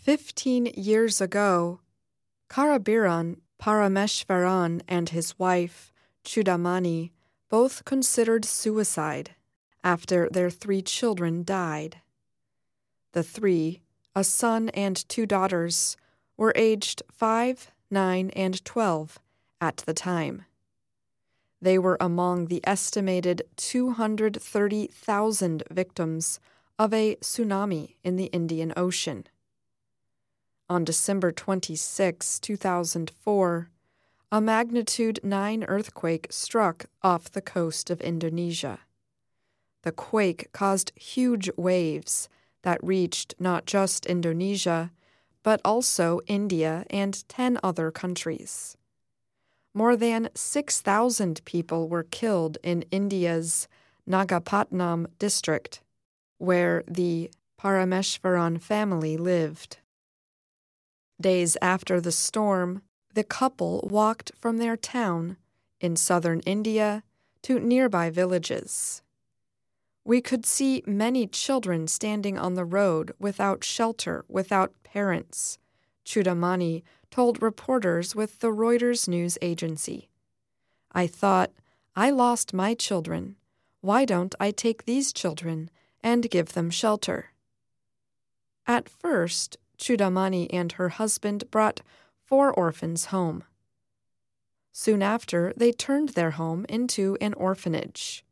15 years ago, Karabiran Parameshvaran and his wife, Chudamani, both considered suicide after their 3 children died. The 3, a son and 2 daughters, were aged 5, 9, and 12 at the time. They were among the estimated 230,000 victims of a tsunami in the Indian Ocean. On December 26, 2004, a magnitude 9 earthquake struck off the coast of Indonesia. The quake caused huge waves that reached not just Indonesia, but also India and 10 other countries. More than 6,000 people were killed in India's Nagapatnam district, where the Parameshvaran family lived. Days after the storm, the couple walked from their town in southern India to nearby villages. We could see many children standing on the road without shelter, without parents, Chudamani told reporters with the Reuters news agency. I thought, I lost my children. Why don't I take these children and give them shelter? At first, Chudamani and her husband brought 4 orphans home. Soon after, they turned their home into an orphanage.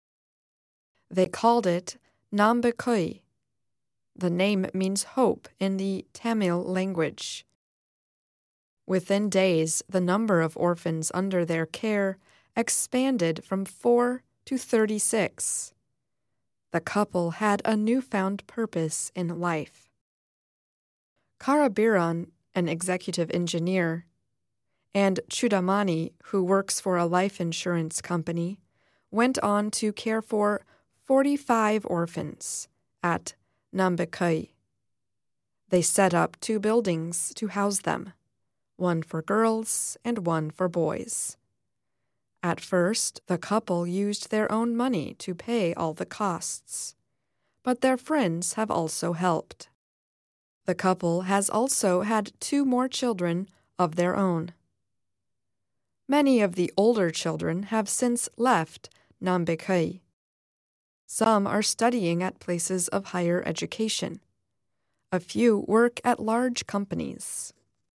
They called it Nambakoi. The name means hope in the Tamil language. Within days, the number of orphans under their care expanded from 4 to 36. The couple had a newfound purpose in life. Karabiran, an executive engineer, and Chudamani, who works for a life insurance company, went on to care for 45 orphans at Nambakai. They set up 2 buildings to house them, one for girls and one for boys. At first, the couple used their own money to pay all the costs, but their friends have also helped. The couple has also had 2 more children of their own. Many of the older children have since left Nambakai. Some are studying at places of higher education. A few work at large companies.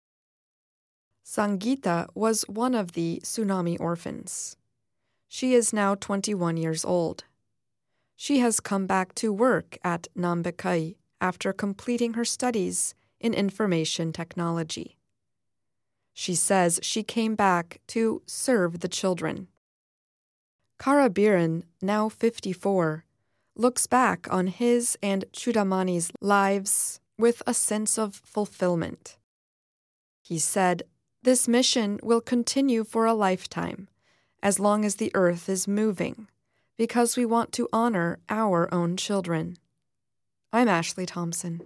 Sangeeta was one of the tsunami orphans. She is now 21 years old. She has come back to work at Nambakai after completing her studies in information technology. She says she came back to serve the children. Karabiran, now 54, looks back on his and Chudamani's lives with a sense of fulfillment. He said, "This mission will continue for a lifetime, as long as the earth is moving, because we want to honor our own children." I'm Ashley Thompson.